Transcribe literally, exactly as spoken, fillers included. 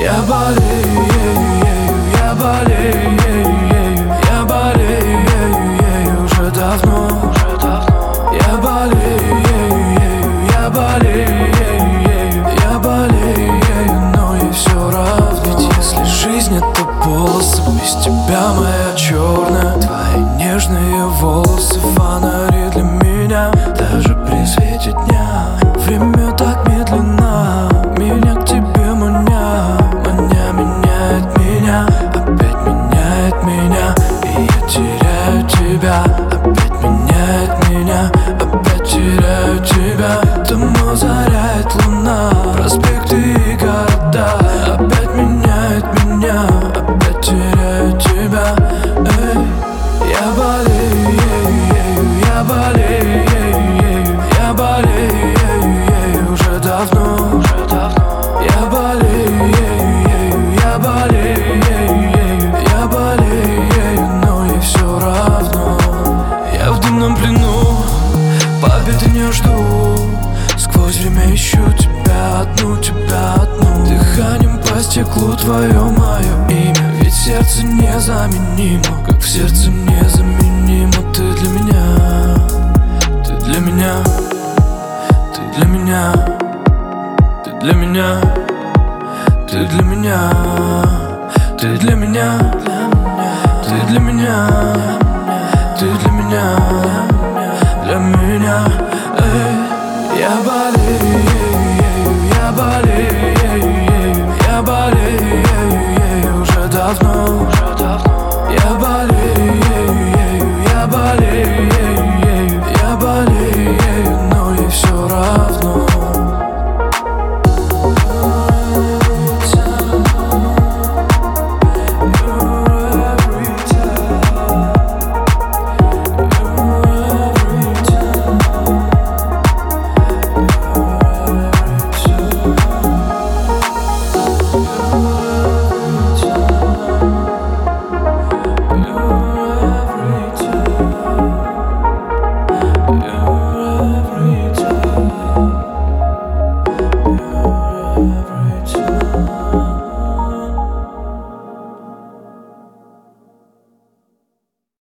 Я болею ею, я болею ею, я болею ею уже давно. Я болею ею, я болею ею, я болею ею, но ей все равно. Ведь если жизнь это полосы, без тебя моя черная, твои нежные волосы фонари для меня. Даже при свете дня время так медленно меня к тебе маня, маня меняет меня, опять меняет меня, и я теряю тебя. Опять меняет меня, опять теряю тебя. Дома озаряет луна, проспекты и города. Опять меняет меня, опять теряю тебя. Эй, я болею ею, ею, я болею ею, ею, я болею ею, ею уже давно. Я болею ею, ею, я болею ею, ею, я болею ею, но ей все равно. Я в дымном плену, победы не жду. Сквозь время ищу тебя одну, тебя одну. Дыханием по стеклу твое мое имя. Ведь сердце незаменимо, как в сердце незаменимо. Ты для меня, ты для меня, ты для меня, ты для меня, ты для меня, ты для меня, ты для меня, ты для меня, для меня.